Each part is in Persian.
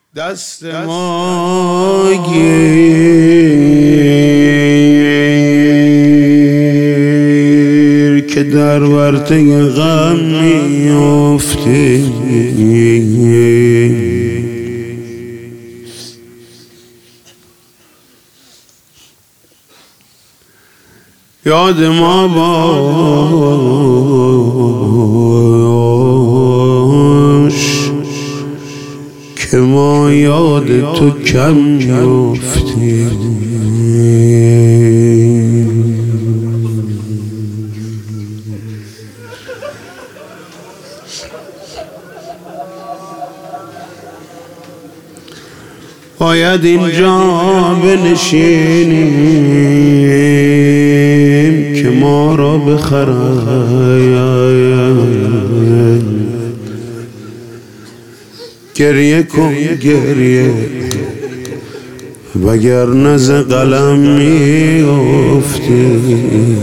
دست ما گیر که در ورطه غم میافتی، یاد ما باش که ما یاد تو کم میافتیم. باید اینجا بنشینیم که ما را بخرن. گریه کن گریه وگرنه ز قلم میافتی.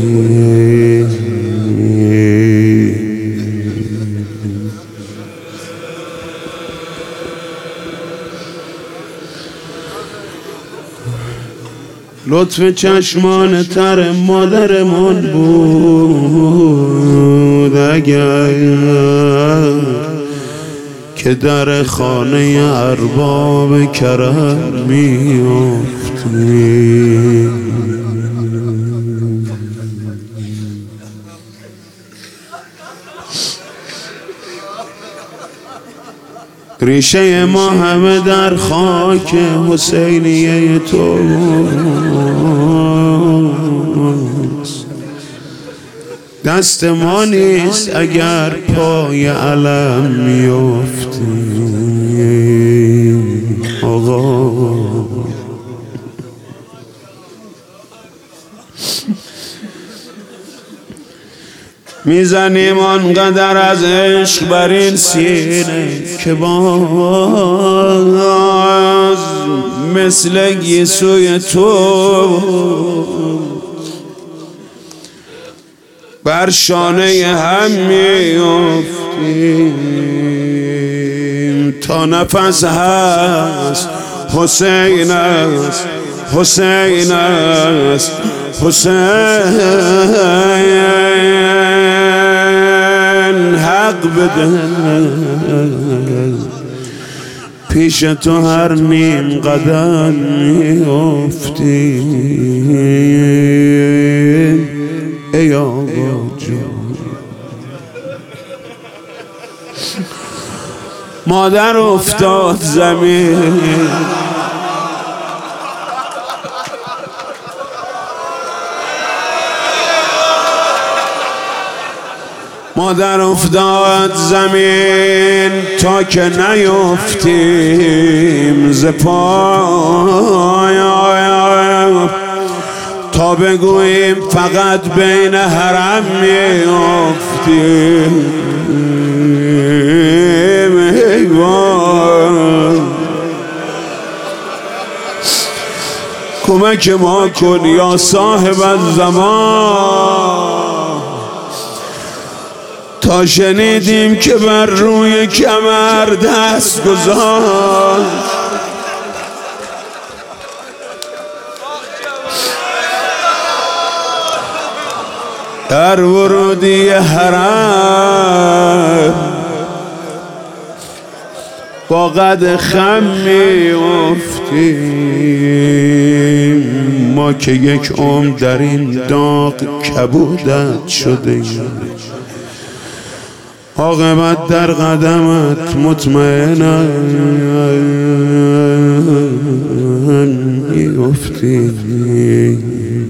لطف چشمان تر مادرمان بود اگر که در خانه ارباب کرم میافتی. ریشه ما همه در خاک حسینیه توست. دست ما نیست اگر پای علم میافتی. آقا میزنیم آنقدر از عشق بر این سینه که باز مثل گیسوی تو بر شانه هم میافتیم. تا نفس هست حسین است، حسین است، حسین حق بده. پیش تو هر نیم قدم میافتی ای آقا جان. مادر افتاد زمین، مادر افتاد زمین تا که نیفتیم ز پای، تا بگوییم فقط بین حرم میافتیم. کمک ما کن یا صاحب الزمان. تا شنیدیم که بر روی کمر دست گذاشت، در ورودی حرم با قد خم میافتیم. ما که یک عمر در این داغ کبودت شده، عاقبت در قدمت مطمئنم میافتیم.